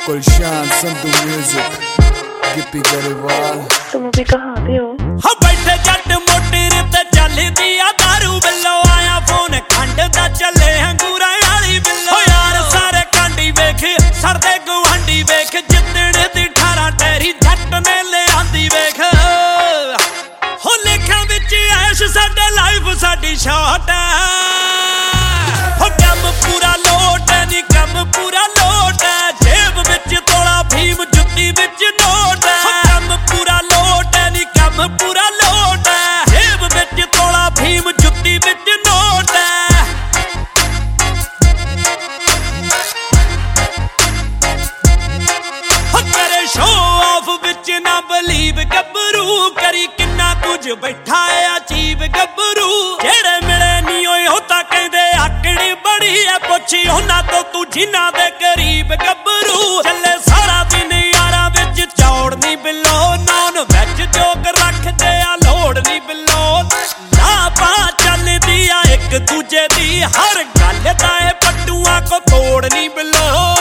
Gulshan Sandhu music Gippy Grewal तुम भी कहाँ पे हो? हाँ बैठे जट मोटर ते चलदी आ दारू बिल्लो आया फोन खंड दा चले अंगूरा वाली बिल्लो यार सारे कांडी वेख सरदे गुआंढी वेख जिद्दण दी 18 टैरी जट ने ले आंदी वेख हो लेखां विच ऐश साडे लाइफ साडी शॉट हो कम पूरा लोट नी कम पूरा लोट जेब विच तोला भीम जुत्ती विच नोट कम पूरा लोट नी कम पूरा लोट जेब विच तोला भीम जुत्ती विच नोट करे शो ऑफ विच ना बलीव गबरू करी किन्ना कुछ बैठा है अजीब गबरू जेड़े मिले नी ओए होता कहंदे आकड़ी बड़ी है पुछी होना तो तू जिन्ना दे करीब गबरू चले सारा दिन यारा विच चौड़ नी बिलो नॉन वेज जोग रख दे आ लोड़ नी बिलो ना पा चलदी आ एक दूजे दी हर गल दा ए पट्टूआं को तोड़ नी बिलो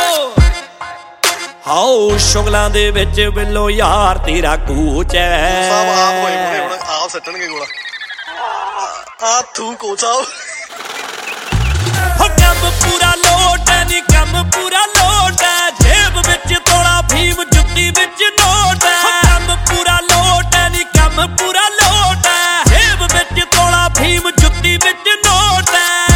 हाओ शुगलां दे विच बिल्लो यार तेरा कूच है साहब आप होए हुणे आप सट्टणगे गोला आ थू को साहब हो कम पूरा लोट नी कम पूरा लोट जेब विच तोला भीम जुत्ती विच नोट कम पूरा लोट नी कम पूरा लोट जेब विच तोला भीम जुत्ती विच नोट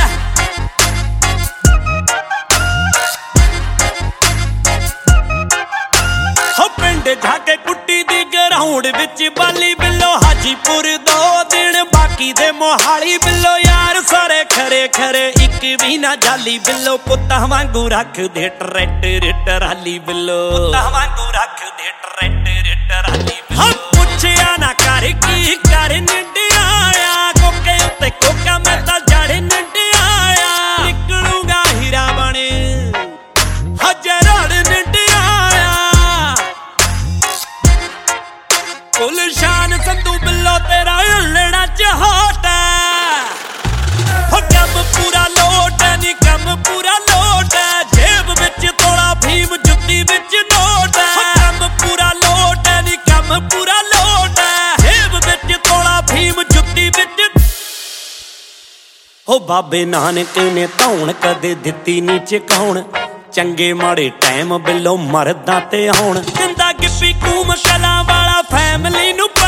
जाके कुट्टी दी ग्राउंड विच बाली बिल्लो हाजीपुर 2 दिन बाकी दे मोहाली बिल्लो यार सारे खरे खरे एक भी ना जाली बिल्लो पुत्ता वांगू रख दे ट्रैक्टर टराली बिल्लो पुत्ता वांगू रख दे ट्रैक्टर टराली हम पुछया ना कर की कर निंडिया कोके उत्ते कोका मैं ता जड़ निंडिया निकलूंगा हीरा बने हजरड़ निंडिया गुलशान संधू बिल्लो तेरा उल्लड़ा चहाट हो कम पूरा लोट नी कम पूरा लोट जेब विच तोला भीम जुत्ती विच नोट कम पूरा लोट नी कम पूरा लोट जेब विच तोला भीम जुत्ती विच हो बाबे नानक ने धौण कदे दित्ती नी चकाउण चंगे माड़े टाइम बिल्लो मरदा ते आउण जिंदा गिप्पी कूम कलां वाला फैमिली नू